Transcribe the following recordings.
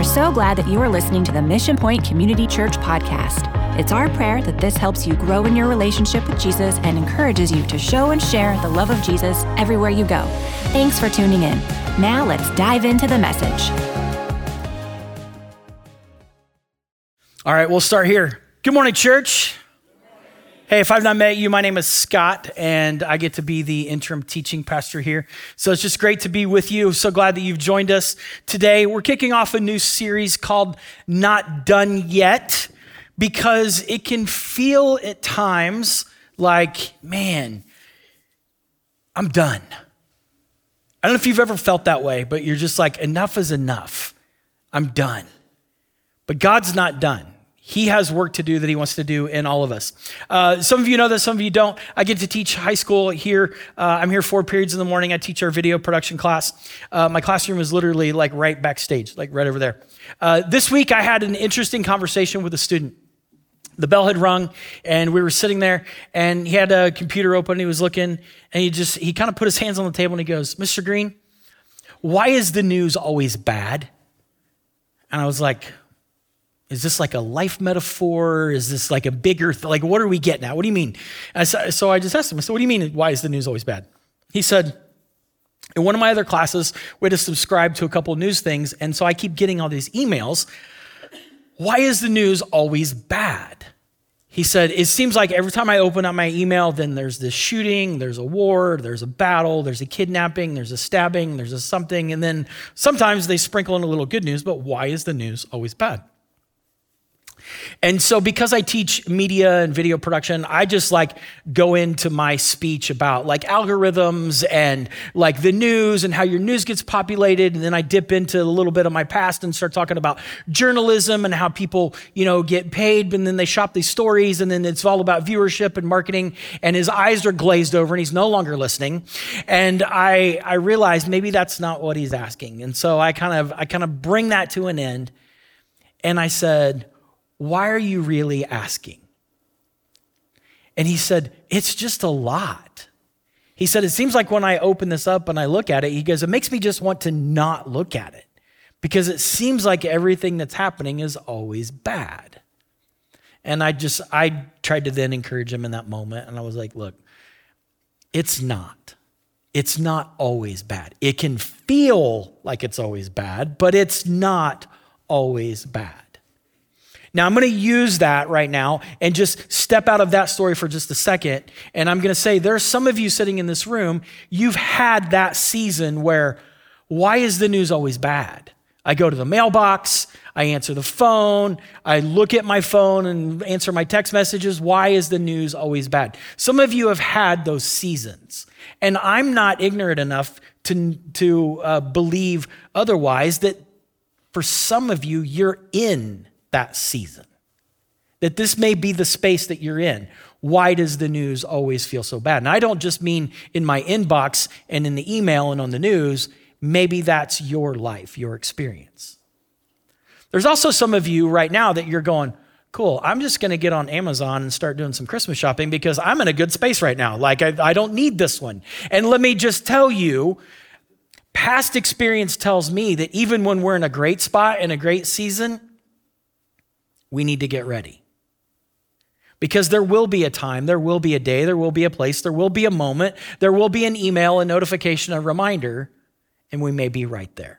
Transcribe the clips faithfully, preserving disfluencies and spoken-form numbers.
are so glad that you are listening to the Mission Point Community Church podcast. It's our prayer that this helps you grow in your relationship with Jesus and encourages you to show and share the love of Jesus everywhere you go. Thanks for tuning in. Now let's dive into the message. All right, we'll start here. Good morning, church. Hey, if I've not met you, my name is Scott, and I get to be the interim teaching pastor here. So it's just great to be with you. So glad that you've joined us today. We're kicking off a new series called Not Done Yet, because it can feel at times like, man, I'm done. I don't know if you've ever felt that way, but you're just like, enough is enough. I'm done. But God's not done. He has work to do that he wants to do in all of us. Uh, some of you know this, some of you don't. I get to teach high school here. Uh, I'm here four periods in the morning. I teach our video production class. Uh, my classroom is literally like right backstage, like right over there. Uh, this week, I had an interesting conversation with a student. The bell had rung, and we were sitting there, and he had a computer open, and he was looking, and he just, he kind of put his hands on the table, and he goes, Mister Green, why is the news always bad? And I was like, is this like a life metaphor? Is this like a bigger, th- like what are we getting at? What do you mean? And so, so I just asked him, I said, what do you mean, why is the news always bad? He said, in one of my other classes, we had to subscribe to a couple of news things, and so I keep getting all these emails. Why is the news always bad? He said, it seems like every time I open up my email, then there's this shooting, there's a war, there's a battle, there's a kidnapping, there's a stabbing, there's a something, and then sometimes they sprinkle in a little good news, but why is the news always bad? And so because I teach media and video production, I just like go into my speech about like algorithms and like the news and how your news gets populated. And then I dip into a little bit of my past and start talking about journalism and how people, you know, get paid, and then they shop these stories, and then it's all about viewership and marketing. And his eyes are glazed over and he's no longer listening. And I I realized maybe that's not what he's asking. And so I kind of I kind of bring that to an end. And I said, why are you really asking? And he said, it's just a lot. He said, it seems like when I open this up and I look at it, he goes, it makes me just want to not look at it because it seems like everything that's happening is always bad. And I just, I tried to then encourage him in that moment. And I was like, look, it's not. It's not always bad. It can feel like it's always bad, but it's not always bad. Now, I'm going to use that right now and just step out of that story for just a second. And I'm going to say there's some of you sitting in this room, you've had that season where, why is the news always bad? I go to the mailbox, I answer the phone, I look at my phone and answer my text messages. Why is the news always bad? Some of you have had those seasons. And I'm not ignorant enough to, to uh, believe otherwise that for some of you, you're in that season, that this may be the space that you're in. Why does the news always feel so bad? And I don't just mean in my inbox and in the email and on the news. Maybe that's your life, your experience. There's also some of you right now that you're going, cool, I'm just going to get on Amazon and start doing some Christmas shopping because I'm in a good space right now. Like I, I don't need this one. And let me just tell you, past experience tells me that even when we're in a great spot in a great season, we need to get ready. Because there will be a time, there will be a day, there will be a place, there will be a moment, there will be an email, a notification, a reminder, and we may be right there.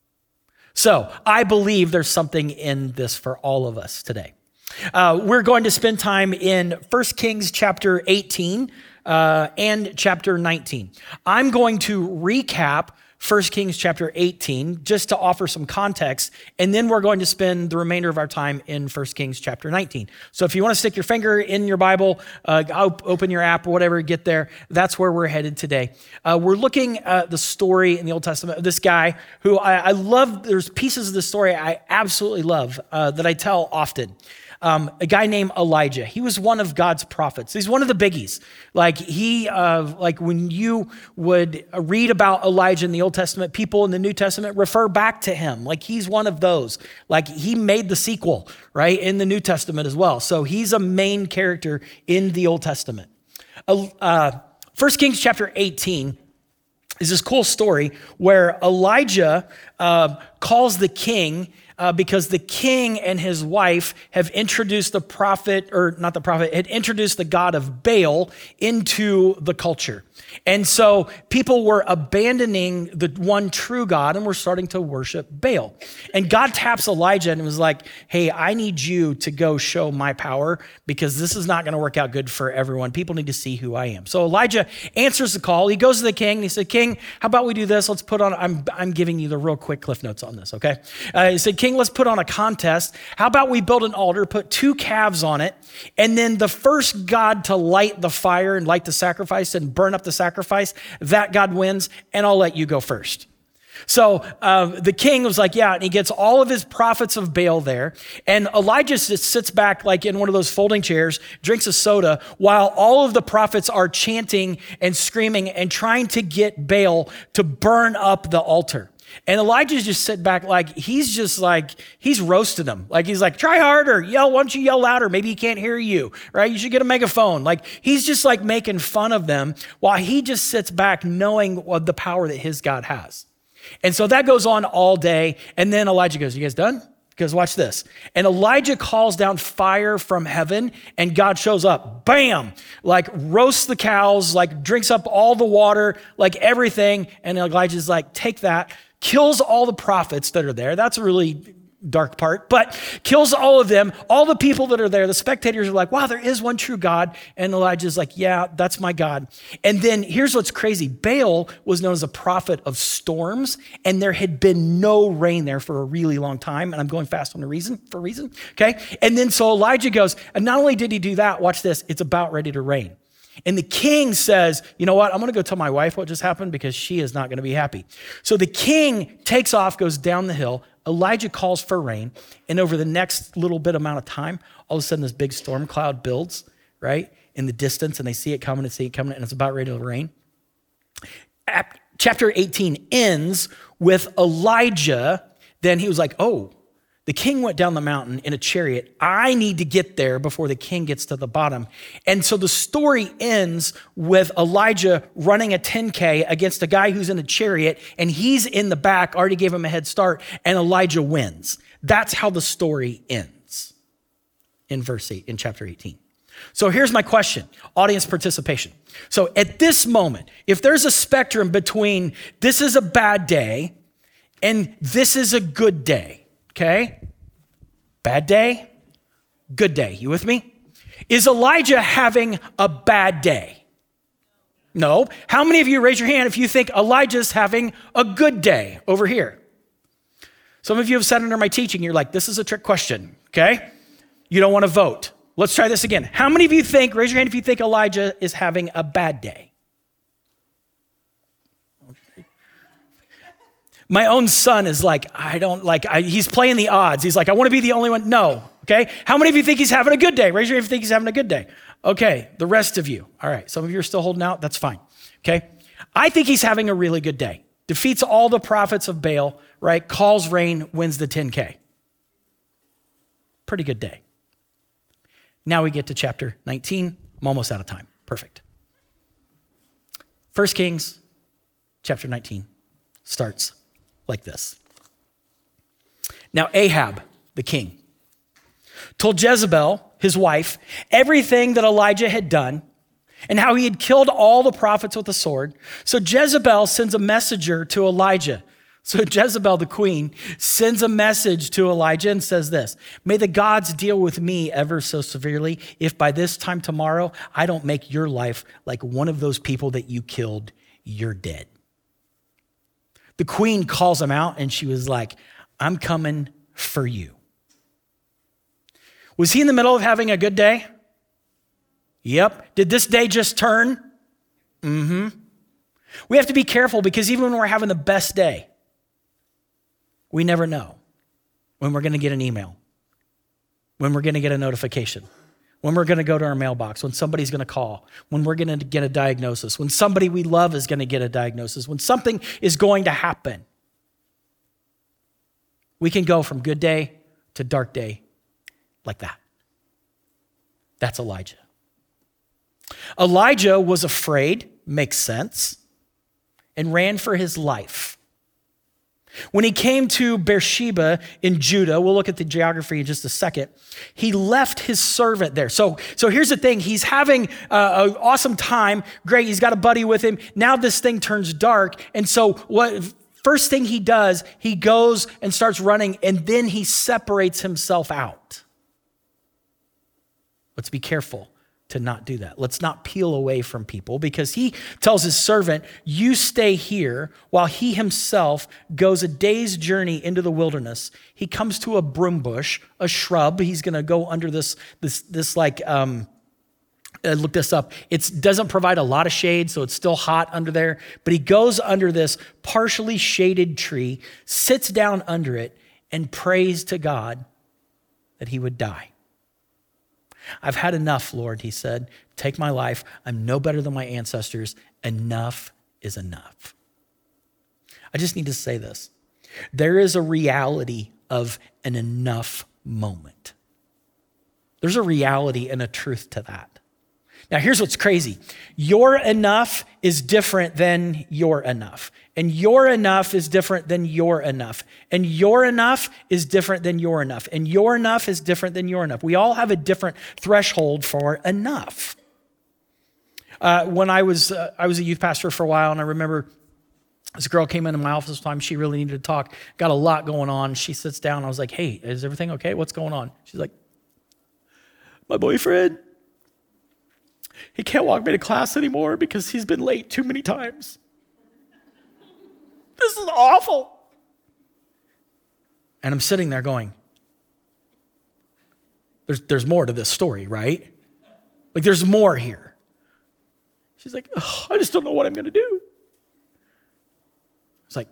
So I believe there's something in this for all of us today. Uh, we're going to spend time in First Kings chapter eighteen uh, and chapter nineteen. I'm going to recap First Kings chapter eighteen, just to offer some context, and then we're going to spend the remainder of our time in First Kings chapter nineteen. So if you want to stick your finger in your Bible, uh, open your app or whatever, get there, that's where we're headed today. Uh, we're looking at the story in the Old Testament of this guy who I, I love. There's pieces of the story I absolutely love uh, that I tell often. Um, a guy named Elijah. He was one of God's prophets. He's one of the biggies. Like he, uh, like when you would read about Elijah in the Old Testament, people in the New Testament refer back to him. Like he's one of those. Like he made the sequel, right, in the New Testament as well. So he's a main character in the Old Testament. Uh, First Kings chapter eighteen is this cool story where Elijah uh, calls the king uh, because the king and his wife have introduced the prophet, or not the prophet, had introduced the god of Baal into the culture. And so people were abandoning the one true God and were starting to worship Baal. And God taps Elijah and was like, hey, I need you to go show my power because this is not going to work out good for everyone. People need to see who I am. So Elijah answers the call. He goes to the king and he said, King, how about we do this? Let's put on, I'm, I'm giving you the real quick cliff notes on this, okay? Uh, he said, King, let's put on a contest. How about we build an altar, put two calves on it, and then the first God to light the fire and light the sacrifice and burn up the sacrifice, that God wins, and I'll let you go first. So uh, the king was like, yeah, and he gets all of his prophets of Baal there. And Elijah just sits back like in one of those folding chairs, drinks a soda, while all of the prophets are chanting and screaming and trying to get Baal to burn up the altar. And Elijah's just sitting back like, he's just like, he's roasting them. Like, he's like, try harder, yell, why don't you yell louder? Maybe he can't hear you, right? You should get a megaphone. Like, he's just like making fun of them while he just sits back knowing what the power that his God has. And so that goes on all day. And then Elijah goes, you guys done? Because watch this. And Elijah calls down fire from heaven and God shows up, bam, like roasts the cows, like drinks up all the water, like everything. And Elijah's like, take that, kills all the prophets that are there. That's a really dark part, but kills all of them. All the people that are there, the spectators are like, wow, there is one true God. And Elijah's like, yeah, that's my God. And then here's what's crazy. Baal was known as a prophet of storms, and there had been no rain there for a really long time. And I'm going fast on the reason, for a reason, okay? And then so Elijah goes, and not only did he do that, watch this, it's about ready to rain. And the king says, you know what? I'm going to go tell my wife what just happened because she is not going to be happy. So the king takes off, goes down the hill. Elijah calls for rain. And over the next little bit amount of time, all of a sudden this big storm cloud builds, right, in the distance. And they see it coming and see it coming. And it's about ready to rain. Chapter eighteen ends with Elijah. Then he was like, oh, the king went down the mountain in a chariot. I need to get there before the king gets to the bottom. And so the story ends with Elijah running a ten K against a guy who's in a chariot, and he's in the back, already gave him a head start, and Elijah wins. That's how the story ends in verse eight, in chapter eighteen. So here's my question, audience participation. So at this moment, if there's a spectrum between this is a bad day and this is a good day, okay? Bad day, good day. You with me? Is Elijah having a bad day? No. How many of you, raise your hand if you think Elijah's having a good day over here? Some of you have sat under my teaching. You're like, this is a trick question, okay? You don't want to vote. Let's try this again. How many of you think, raise your hand if you think Elijah is having a bad day? My own son is like, I don't like, I, he's playing the odds. He's like, I want to be the only one. No, okay? How many of you think he's having a good day? Raise your hand if you think he's having a good day. Okay, the rest of you. All right, some of you are still holding out. That's fine, okay? I think he's having a really good day. Defeats all the prophets of Baal, right? Calls rain, wins the ten K. Pretty good day. Now we get to chapter nineteen. I'm almost out of time. Perfect. First Kings, chapter nineteen, starts like this. Now Ahab, the king, told Jezebel, his wife, everything that Elijah had done and how he had killed all the prophets with the sword. So Jezebel sends a messenger to Elijah. So Jezebel, the queen, sends a message to Elijah and says this, may the gods deal with me ever so severely if by this time tomorrow I don't make your life like one of those people that you killed, you're dead. The queen calls him out and she was like, I'm coming for you. Was he in the middle of having a good day? Yep. Did this day just turn? Mm-hmm. We have to be careful because even when we're having the best day, we never know when we're going to get an email, when we're going to get a notification, when we're going to go to our mailbox, when somebody's going to call, when we're going to get a diagnosis, when somebody we love is going to get a diagnosis, when something is going to happen. We can go from good day to dark day like that. That's Elijah. Elijah was afraid, makes sense, and ran for his life. When he came to Beersheba in Judah, we'll look at the geography in just a second, he left his servant there. So, so here's the thing. He's having uh, an awesome time. Great. He's got a buddy with him. Now this thing turns dark. And so what first thing he does, he goes and starts running, and then he separates himself out. Let's be careful to not do that. Let's not peel away from people, because he tells his servant, you stay here while he himself goes a day's journey into the wilderness. He comes to a broom bush, a shrub. He's going to go under this, this, this like, um, uh, look this up. It doesn't provide a lot of shade, so it's still hot under there, but he goes under this partially shaded tree, sits down under it, and prays to God that he would die. I've had enough, Lord, he said. Take my life. I'm no better than my ancestors. Enough is enough. I just need to say this. There is a reality of an enough moment. There's a reality and a truth to that. Now, here's what's crazy. Your enough is different than your enough. And your enough is different than your enough. And your enough is different than your enough. And your enough is different than your enough. We all have a different threshold for enough. Uh, when I was uh, I was a youth pastor for a while, and I remember this girl came into my office one time. She really needed to talk. Got a lot going on. She sits down. I was like, hey, is everything okay? What's going on? She's like, my boyfriend, he can't walk me to class anymore because he's been late too many times. This is awful. And I'm sitting there going, there's, there's more to this story, right? Like, there's more here. She's like, oh, I just don't know what I'm going to do. It's like,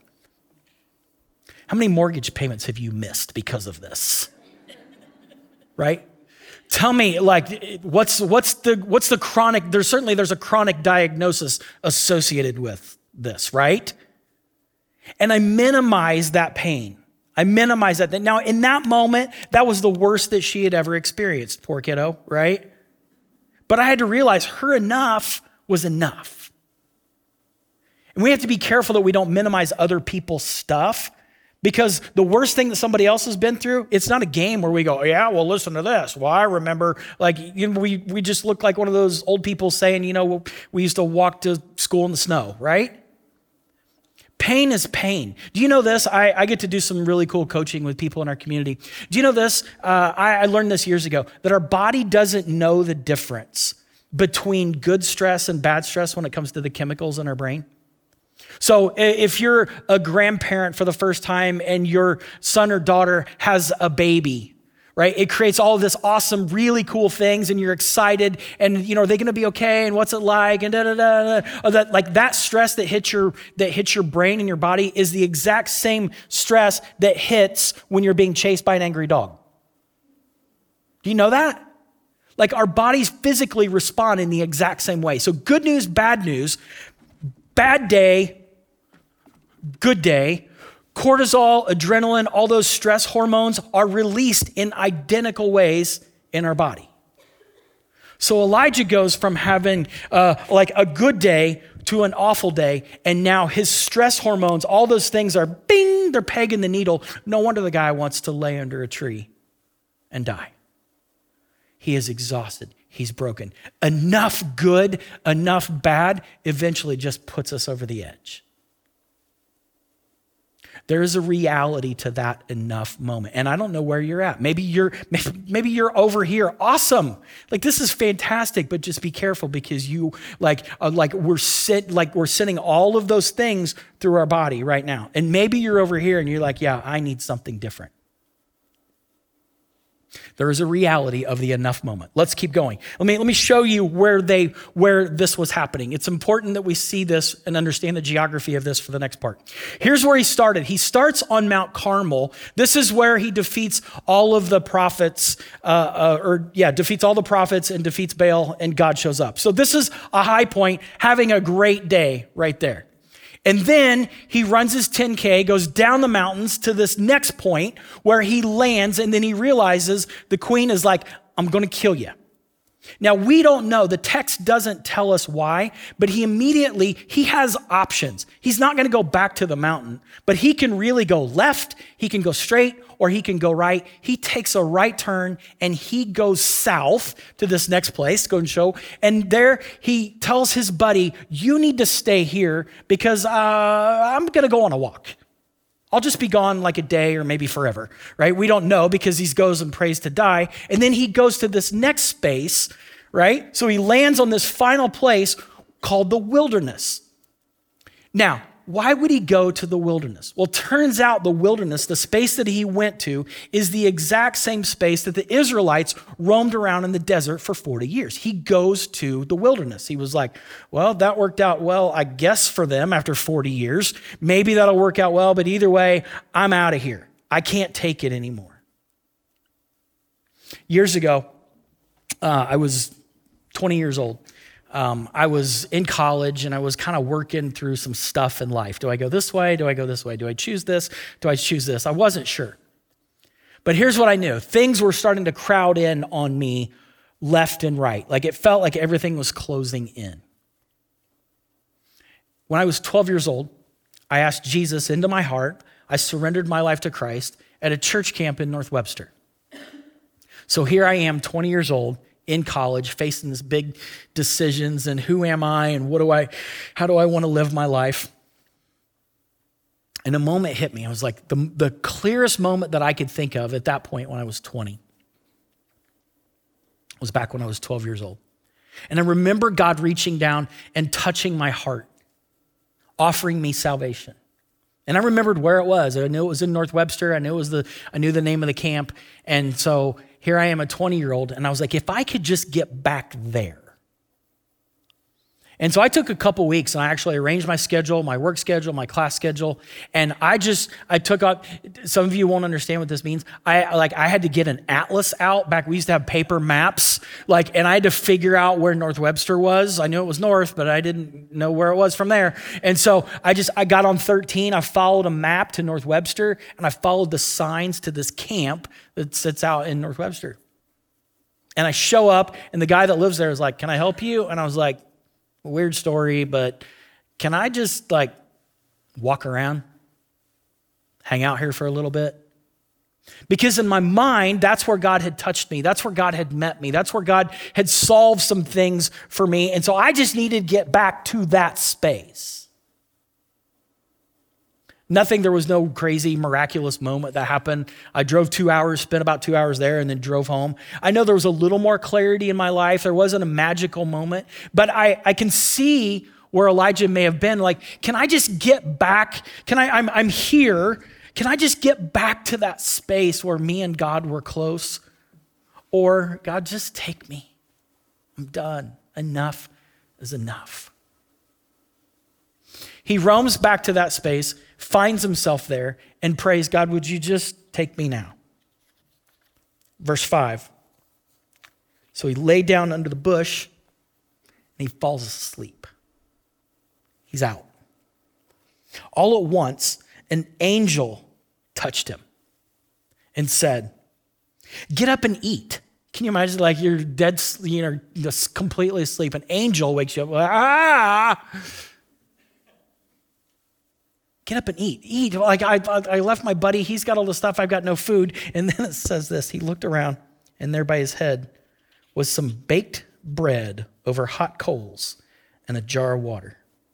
how many mortgage payments have you missed because of this? Right? Tell me, like, what's what's the what's the chronic? There's certainly there's a chronic diagnosis associated with this, right? And I minimize that pain. I minimize that. Now, in that moment, that was the worst that she had ever experienced. Poor kiddo, right? But I had to realize her enough was enough. And we have to be careful that we don't minimize other people's stuff. Because the worst thing that somebody else has been through, it's not a game where we go, yeah, well, listen to this. Well, I remember, like, you know, we we just look like one of those old people saying, you know, we used to walk to school in the snow, right? Pain is pain. Do you know this? I, I get to do some really cool coaching with people in our community. Do you know this? Uh, I, I learned this years ago, that our body doesn't know the difference between good stress and bad stress when it comes to the chemicals in our brain. So if you're a grandparent for the first time and your son or daughter has a baby, right? It creates all of this awesome, really cool things, and you're excited, and you know, are they gonna be okay, and what's it like, and da da da da. That, like that stress that hits your that hits your brain and your body is the exact same stress that hits when you're being chased by an angry dog. Do you know that? Like, our bodies physically respond in the exact same way. So good news, bad news. Bad day, good day, cortisol, adrenaline, all those stress hormones are released in identical ways in our body. So Elijah goes from having uh, like a good day to an awful day, and now his stress hormones, all those things are bing, they're pegging the needle. No wonder the guy wants to lay under a tree and die. He is exhausted. He's broken. Enough good, enough bad eventually just puts us over the edge. There is a reality to that enough moment. And I don't know where you're at. Maybe you're maybe, maybe you're over here. Awesome. Like, this is fantastic, but just be careful, because you like uh, like we're sit like we're sending all of those things through our body right now. And maybe you're over here and you're like, yeah, I need something different. There is a reality of the enough moment. Let's keep going. Let me, let me show you where they where this was happening. It's important that we see this and understand the geography of this for the next part. Here's where he started. He starts on Mount Carmel. This is where he defeats all of the prophets, uh, uh, or yeah, defeats all the prophets and defeats Baal, and God shows up. So this is a high point, having a great day right there. And then he runs his ten K, goes down the mountains to this next point where he lands, and then he realizes the queen is like, I'm going to kill you. Now, we don't know. The text doesn't tell us why, but he immediately, he has options. He's not going to go back to the mountain, but he can really go left, he can go straight, or he can go right. He takes a right turn and he goes south to this next place, go and show. And there he tells his buddy, you need to stay here because uh, I'm going to go on a walk. I'll just be gone like a day or maybe forever, right? We don't know because he goes and prays to die. And then he goes to this next space, right? So he lands on this final place called the wilderness. Now, why would he go to the wilderness? Well, turns out the wilderness, the space that he went to, is the exact same space that the Israelites roamed around in the desert for forty years. He goes to the wilderness. He was like, well, that worked out well, I guess, for them after forty years. Maybe that'll work out well, but either way, I'm out of here. I can't take it anymore. Years ago, uh, I was twenty years old. Um, I was in college and I was kind of working through some stuff in life. Do I go this way? Do I go this way? Do I choose this? Do I choose this? I wasn't sure. But here's what I knew. Things were starting to crowd in on me left and right. Like it felt like everything was closing in. When I was twelve years old, I asked Jesus into my heart. I surrendered my life to Christ at a church camp in North Webster. So here I am, twenty years old, in college, facing this big decisions and who am I and what do I, how do I want to live my life? And a moment hit me. I was like, the, the clearest moment that I could think of at that point when I was twenty was back when I was twelve years old. And I remember God reaching down and touching my heart, offering me salvation. And I remembered where it was. I knew it was in North Webster. I knew it was the, I knew the name of the camp. And so here I am, a twenty-year-old, and I was like, if I could just get back there. And so I took a couple weeks and I actually arranged my schedule, my work schedule, my class schedule. And I just, I took up, some of you won't understand what this means. I like, I had to get an atlas out. Back, we used to have paper maps, like, and I had to figure out where North Webster was. I knew it was north, but I didn't know where it was from there. And so I just, I got on thirteen, I followed a map to North Webster, and I followed the signs to this camp that sits out in North Webster. And I show up, and the guy that lives there is like, can I help you? And I was like, weird story, but can I just like walk around, hang out here for a little bit? Because in my mind, that's where God had touched me. That's where God had met me. That's where God had solved some things for me. And so I just needed to get back to that space. Nothing, there was no crazy miraculous moment that happened. I drove two hours, spent about two hours there, and then drove home. I know there was a little more clarity in my life. There wasn't a magical moment, but I, I can see where Elijah may have been. Like, can I just get back? Can I, I'm, I'm here. Can I just get back to that space where me and God were close? Or God, just take me. I'm done. Enough is enough. He roams back to that space, finds himself there, and prays, God, would you just take me now? Verse five. So he lay down under the bush, and he falls asleep. He's out. All at once, an angel touched him and said, get up and eat. Can you imagine, like, you're dead, you know, just completely asleep. An angel wakes you up, ah! Get up and eat, eat. Like I, I left my buddy, he's got all the stuff, I've got no food. And then it says this, he looked around and there by his head was some baked bread over hot coals and a jar of water.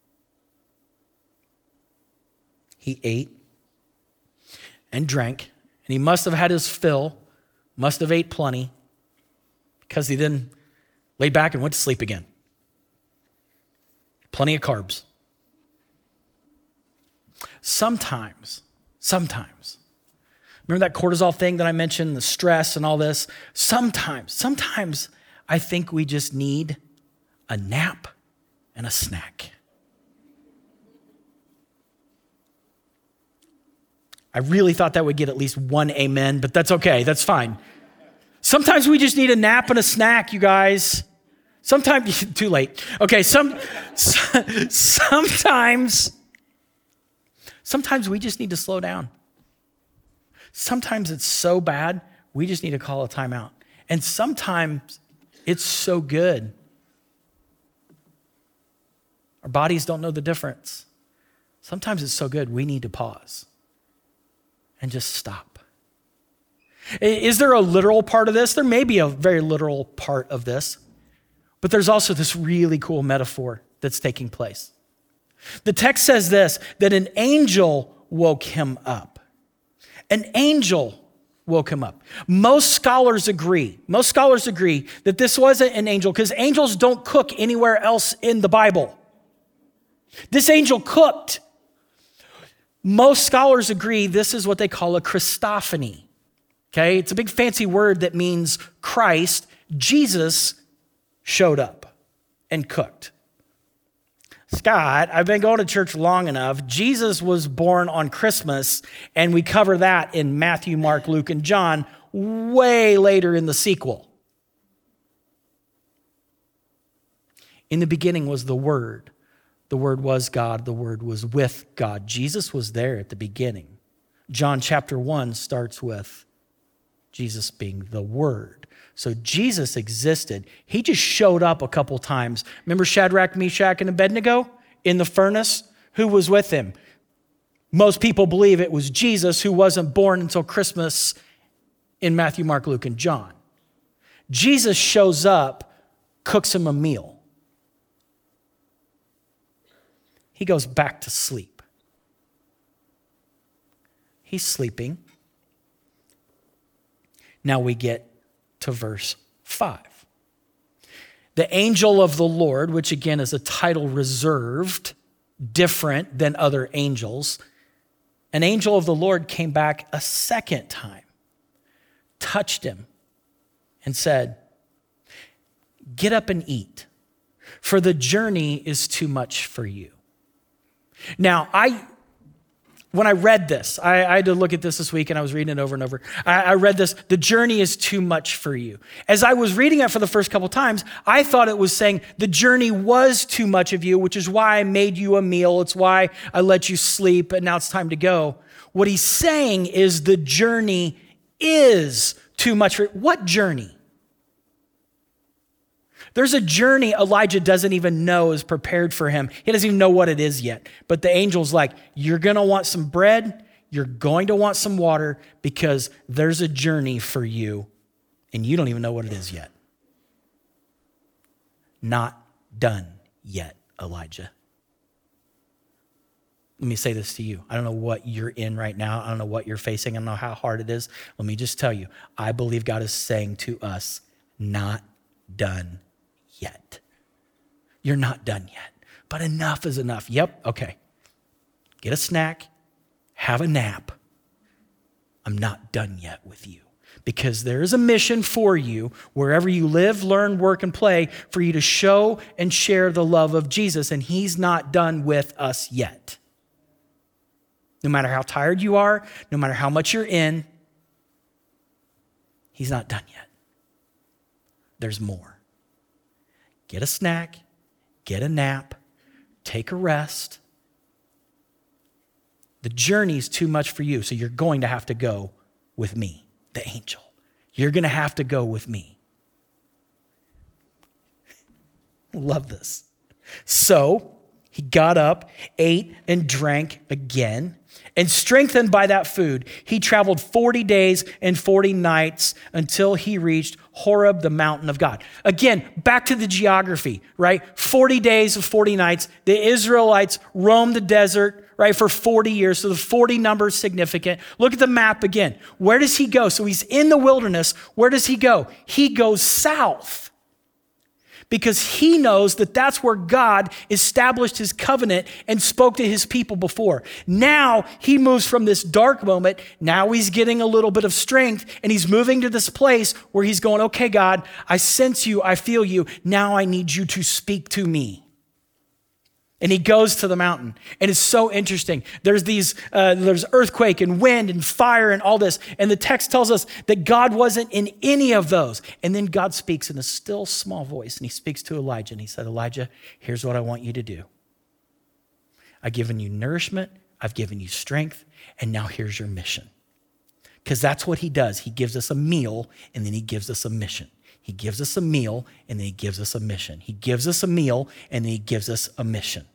He ate and drank, and he must have had his fill, must have ate plenty, because he then laid back and went to sleep again. Plenty of carbs. Sometimes, sometimes, remember that cortisol thing that I mentioned, the stress and all this? Sometimes, sometimes I think we just need a nap and a snack. I really thought that would get at least one amen, but that's okay, that's fine. Sometimes we just need a nap and a snack, you guys. Sometimes, too late. Okay, some, sometimes, sometimes we just need to slow down. Sometimes it's so bad, we just need to call a timeout. And sometimes It's so good. Our bodies don't know the difference. Sometimes it's so good, we need to pause and just stop. Is there a literal part of this? There may be a very literal part of this, but there's also this really cool metaphor that's taking place. The text says this, that an angel woke him up. An angel woke him up. Most scholars agree, most scholars agree that this wasn't an angel because angels don't cook anywhere else in the Bible. This angel cooked. Most scholars agree this is what they call a Christophany. Okay, it's a big fancy word that means Christ, Jesus, showed up and cooked. Scott, I've been going to church long enough. Jesus was born on Christmas, and we cover that in Matthew, Mark, Luke, and John way later in the sequel. In the beginning was the Word. The Word was God. The Word was with God. Jesus was there at the beginning. John chapter one starts with Jesus being the Word. So Jesus existed. He just showed up a couple times. Remember Shadrach, Meshach, and Abednego in the furnace? Who was with him? Most people believe it was Jesus, who wasn't born until Christmas in Matthew, Mark, Luke, and John. Jesus shows up, cooks him a meal. He goes back to sleep. He's sleeping. Now we get to verse five. The angel of the Lord, which again is a title reserved, different than other angels, an angel of the Lord came back a second time, touched him, and said, "Get up and eat, for the journey is too much for you." Now, I... When I read this, I, I had to look at this this week and I was reading it over and over. I, I read this, the journey is too much for you. As I was reading it for the first couple times, I thought it was saying the journey was too much of you, which is why I made you a meal. It's why I let you sleep and now it's time to go. What he's saying is the journey is too much for you. What journey? There's a journey Elijah doesn't even know is prepared for him. He doesn't even know what it is yet. But the angel's like, you're going to want some bread. You're going to want some water because there's a journey for you and you don't even know what it is yet. Not done yet, Elijah. Let me say this to you. I don't know what you're in right now. I don't know what you're facing. I don't know how hard it is. Let me just tell you, I believe God is saying to us, not done yet. You're not done yet, but enough is enough. Yep, okay. Get a snack, have a nap. I'm not done yet with you because there is a mission for you wherever you live, learn, work, and play for you to show and share the love of Jesus, and he's not done with us yet. No matter how tired you are, no matter how much you're in, he's not done yet. There's more. Get a snack, get a nap, take a rest. The journey's too much for you, so you're going to have to go with me, the angel. You're going to have to go with me. Love this. So he got up, ate, and drank again. And strengthened by that food, he traveled forty days and forty nights until he reached Horeb, the mountain of God. Again, back to the geography, right? forty days of forty nights. The Israelites roamed the desert, right, for forty years. So the forty number is significant. Look at the map again. Where does he go? So he's in the wilderness. Where does he go? He goes south. Because he knows that that's where God established his covenant and spoke to his people before. Now he moves from this dark moment. Now he's getting a little bit of strength and he's moving to this place where he's going, okay, God, I sense you. I feel you. Now I need you to speak to me. And he goes to the mountain. And it's so interesting. There's these, uh, there's earthquake and wind and fire and all this. And the text tells us that God wasn't in any of those. And then God speaks in a still small voice. And he speaks to Elijah. And he said, Elijah, here's what I want you to do. I've given you nourishment. I've given you strength. And now here's your mission. Because that's what he does. He gives us a meal and then he gives us a mission. He gives us a meal, and then he gives us a mission. He gives us a meal, and then he gives us a mission.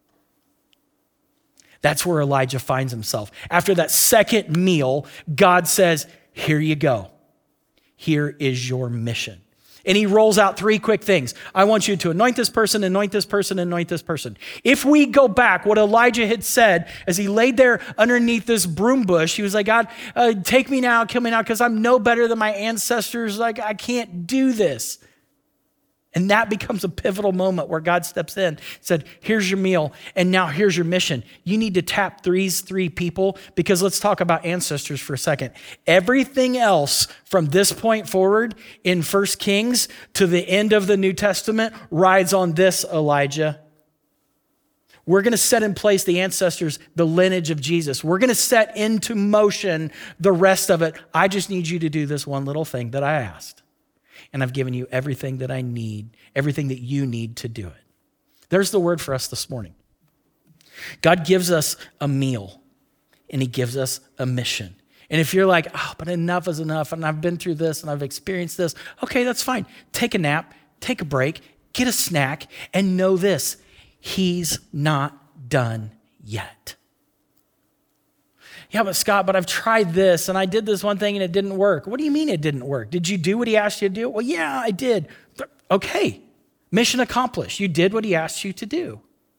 That's where Elijah finds himself. After that second meal, God says, here you go. Here is your mission. And he rolls out three quick things. I want you to anoint this person, anoint this person, anoint this person. If we go back, what Elijah had said as he laid there underneath this broom bush, he was like, God, uh, take me now, kill me now, because I'm no better than my ancestors. Like, I can't do this. And that becomes a pivotal moment where God steps in, said, here's your meal, and now here's your mission. You need to tap these three people, because let's talk about ancestors for a second. Everything else from this point forward in First Kings to the end of the New Testament rides on this, Elijah. We're going to set in place the ancestors, the lineage of Jesus. We're going to set into motion the rest of it. I just need you to do this one little thing that I asked. And I've given you everything that I need, everything that you need to do it. There's the word for us this morning. God gives us a meal, and he gives us a mission. And if you're like, oh, but enough is enough, and I've been through this, and I've experienced this, okay, that's fine. Take a nap, take a break, get a snack, and know this, he's not done yet. Yeah, but Scott, but I've tried this and I did this one thing and it didn't work. What do you mean it didn't work? Did you do what he asked you to do? Well, yeah, I did. Okay, mission accomplished. You did what he asked you to do.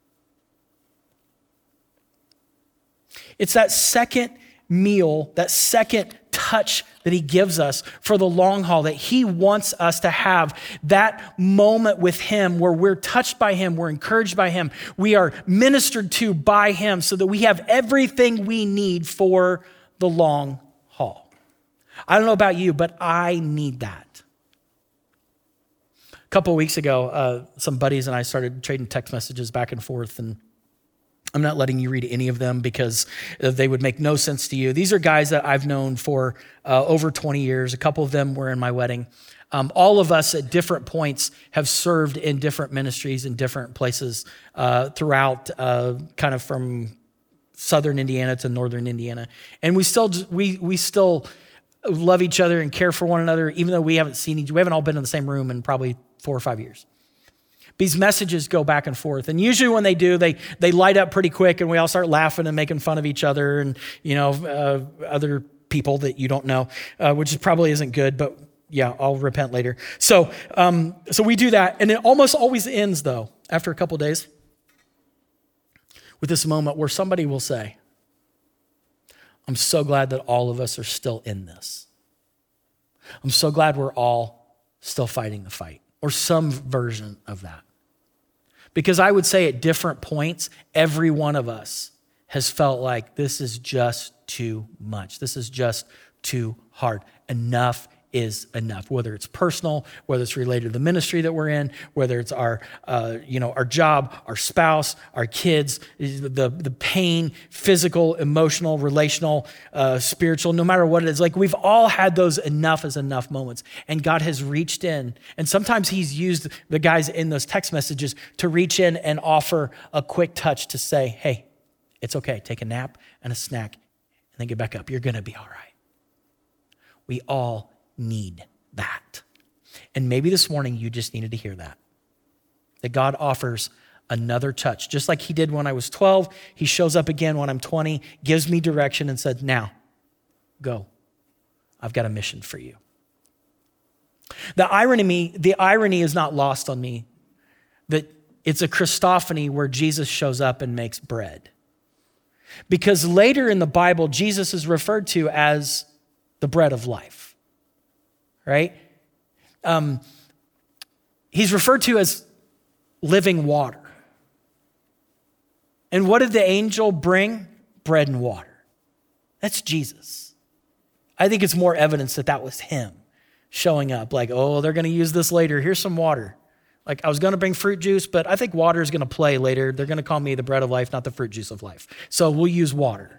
It's that second meal, that second touch that he gives us for the long haul, that he wants us to have that moment with him where we're touched by him, we're encouraged by him, we are ministered to by him so that we have everything we need for the long haul. I don't know about you, but I need that. A couple of weeks ago, uh, some buddies and I started trading text messages back and forth, and I'm not letting you read any of them because they would make no sense to you. These are guys that I've known for uh, over twenty years. A couple of them were in my wedding. Um, all of us at different points have served in different ministries in different places uh, throughout, uh, kind of from southern Indiana to northern Indiana. And we still we we still love each other and care for one another, even though we haven't seen each we haven't all been in the same room in probably four or five years. These messages go back and forth. And usually when they do, they they light up pretty quick and we all start laughing and making fun of each other and, you know, uh, other people that you don't know, uh, which probably isn't good, but yeah, I'll repent later. So um, so we do that. And it almost always ends, though, after a couple of days with this moment where somebody will say, I'm so glad that all of us are still in this. I'm so glad we're all still fighting the fight, or some version of that. Because I would say at different points, every one of us has felt like this is just too much. This is just too hard. Enough is enough. Whether it's personal, whether it's related to the ministry that we're in, whether it's our, uh, you know, our job, our spouse, our kids, the the pain, physical, emotional, relational, uh, spiritual, no matter what it is. Like we've all had those enough is enough moments, and God has reached in, and sometimes He's used the guys in those text messages to reach in and offer a quick touch to say, "Hey, it's okay. Take a nap and a snack, and then get back up. You're gonna be all right." We all need that. And maybe this morning you just needed to hear that. That God offers another touch. Just like he did when I was twelve, he shows up again when I'm twenty, gives me direction and said, now, go. I've got a mission for you. The irony, the irony is not lost on me that it's a Christophany where Jesus shows up and makes bread. Because later in the Bible, Jesus is referred to as the bread of life. Right? Um, he's referred to as living water. And what did the angel bring? Bread and water. That's Jesus. I think it's more evidence that that was him showing up like, oh, they're going to use this later. Here's some water. Like I was going to bring fruit juice, but I think water is going to play later. They're going to call me the bread of life, not the fruit juice of life. So we'll use water.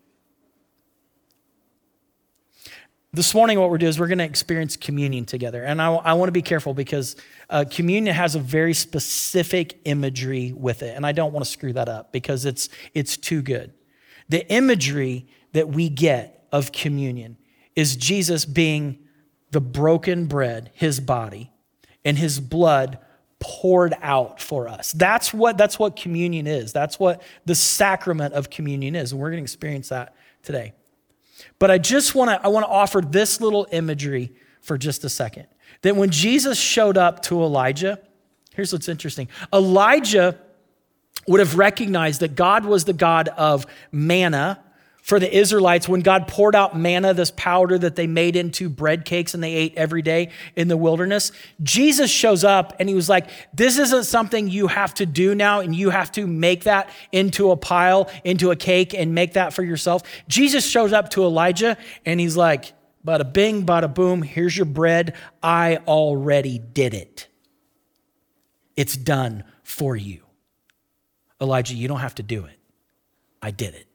This morning, what we're doing is we're going to experience communion together. And I, I want to be careful because uh, communion has a very specific imagery with it. And I don't want to screw that up because it's it's too good. The imagery that we get of communion is Jesus being the broken bread, his body, and his blood poured out for us. That's what, that's what communion is. That's what the sacrament of communion is. And we're going to experience that today. But I just want to, I want to offer this little imagery for just a second. That when Jesus showed up to Elijah, here's what's interesting. Elijah would have recognized that God was the God of manna for the Israelites. When God poured out manna, this powder that they made into bread cakes and they ate every day in the wilderness, Jesus shows up and he was like, this isn't something you have to do now and you have to make that into a pile, into a cake and make that for yourself. Jesus shows up to Elijah and he's like, bada bing, bada boom, here's your bread. I already did it. It's done for you. Elijah, you don't have to do it. I did it.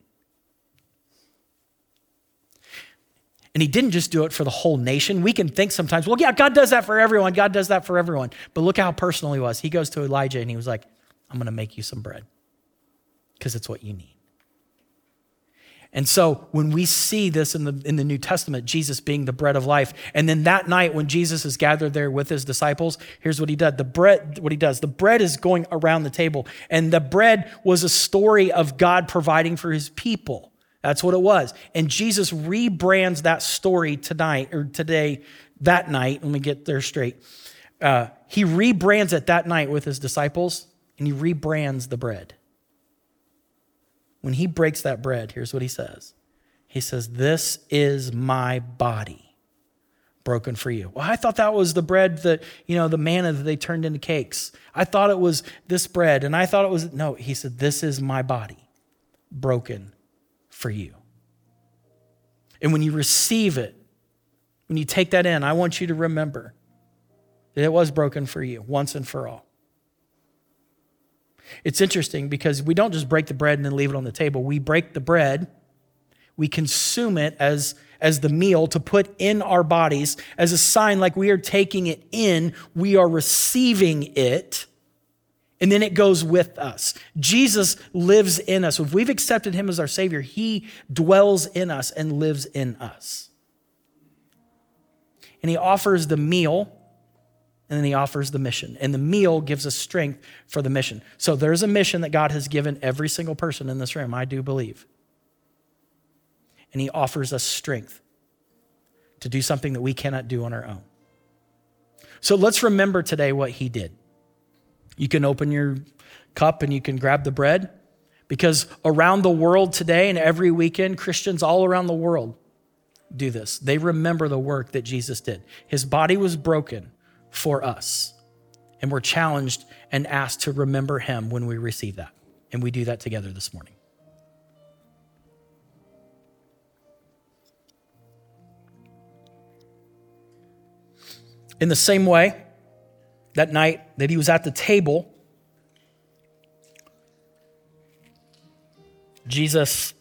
And he didn't just do it for the whole nation. We can think sometimes, well, yeah, God does that for everyone. God does that for everyone. But look how personal he was. He goes to Elijah and he was like, I'm going to make you some bread because it's what you need. And so when we see this in the in the New Testament, Jesus being the bread of life, and then that night when Jesus is gathered there with his disciples, here's what he did. The bread, what he does, the bread is going around the table, and the bread was a story of God providing for his people. That's what it was. And Jesus rebrands that story tonight or today, that night. Let me get there straight. Uh, he rebrands it that night with his disciples, and he rebrands the bread. When he breaks that bread, here's what he says. He says, this is my body broken for you. Well, I thought that was the bread that, you know, the manna that they turned into cakes. I thought it was this bread. And I thought it was, no, he said, this is my body broken for you. And when you receive it, when you take that in, I want you to remember that it was broken for you once and for all. It's interesting because we don't just break the bread and then leave it on the table. We break the bread, we consume it as, as the meal to put in our bodies as a sign like we are taking it in, we are receiving it, and then it goes with us. Jesus lives in us. If we've accepted him as our Savior, he dwells in us and lives in us. And he offers the meal, and then he offers the mission. And the meal gives us strength for the mission. So there's a mission that God has given every single person in this room, I do believe. And he offers us strength to do something that we cannot do on our own. So let's remember today what he did. You can open your cup and you can grab the bread, because around the world today and every weekend, Christians all around the world do this. They remember the work that Jesus did. His body was broken for us. And we're challenged and asked to remember him when we receive that. And we do that together this morning. In the same way, that night that he was at the table, Jesus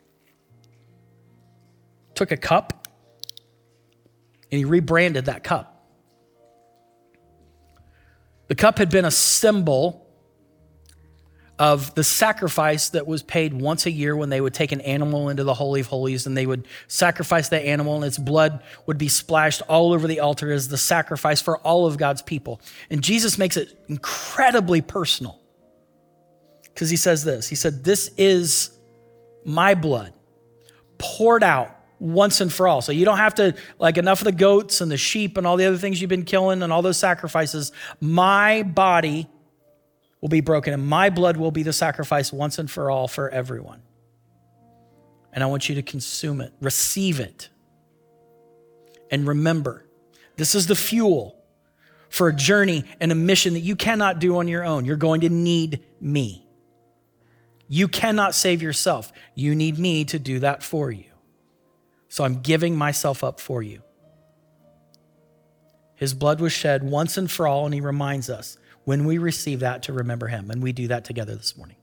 took a cup and he rebranded that cup. The cup had been a symbol of the sacrifice that was paid once a year when they would take an animal into the Holy of Holies and they would sacrifice that animal and its blood would be splashed all over the altar as the sacrifice for all of God's people. And Jesus makes it incredibly personal because he says this. He said, this is my blood poured out once and for all. So you don't have to, like, enough of the goats and the sheep and all the other things you've been killing and all those sacrifices. My body will be broken and my blood will be the sacrifice once and for all for everyone. And I want you to consume it, receive it. And remember, this is the fuel for a journey and a mission that you cannot do on your own. You're going to need me. You cannot save yourself. You need me to do that for you. So I'm giving myself up for you. His blood was shed once and for all, and he reminds us when we receive that to remember him, and we do that together this morning.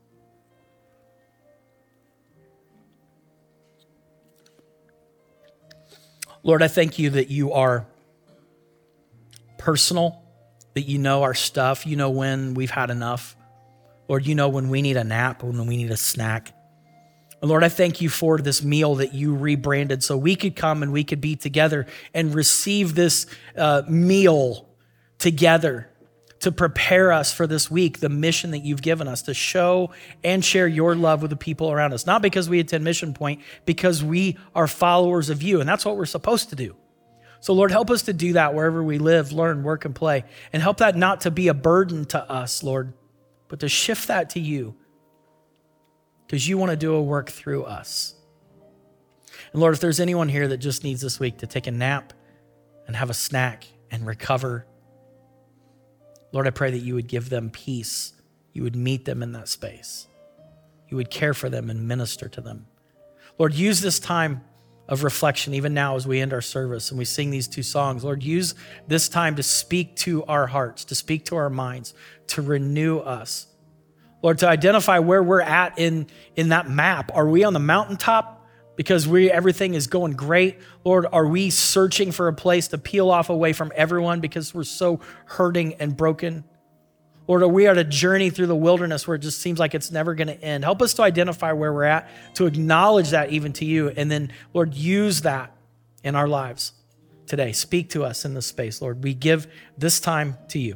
Lord, I thank you that you are personal, that you know our stuff, you know when we've had enough. Lord, you know when we need a nap, when we need a snack. And Lord, I thank you for this meal that you rebranded so we could come and we could be together and receive this uh, meal together to prepare us for this week, the mission that you've given us to show and share your love with the people around us. Not because we attend Mission Point, because we are followers of you, and that's what we're supposed to do. So Lord, help us to do that wherever we live, learn, work, and play, and help that not to be a burden to us, Lord, but to shift that to you, because you want to do a work through us. And Lord, if there's anyone here that just needs this week to take a nap and have a snack and recover, Lord, I pray that you would give them peace. You would meet them in that space. You would care for them and minister to them. Lord, use this time of reflection, even now as we end our service and we sing these two songs. Lord, use this time to speak to our hearts, to speak to our minds, to renew us. Lord, to identify where we're at in, in that map. Are we on the mountaintop because we everything is going great? Lord, are we searching for a place to peel off away from everyone because we're so hurting and broken? Lord, are we at a journey through the wilderness where it just seems like it's never going to end? Help us to identify where we're at, to acknowledge that even to you, and then, Lord, use that in our lives today. Speak to us in this space, Lord. We give this time to you.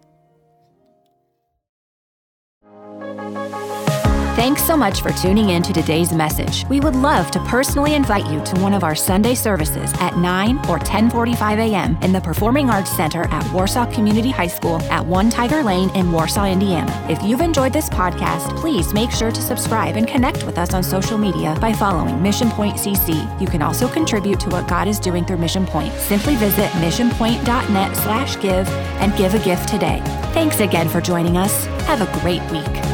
Thanks so much for tuning in to today's message. We would love to personally invite you to one of our Sunday services at nine or ten forty-five a.m. in the Performing Arts Center at Warsaw Community High School at One Tiger Lane in Warsaw, Indiana. If you've enjoyed this podcast, please make sure to subscribe and connect with us on social media by following Mission Point C C. You can also contribute to what God is doing through Mission Point. Simply visit missionpoint.net slash give and give a gift today. Thanks again for joining us. Have a great week.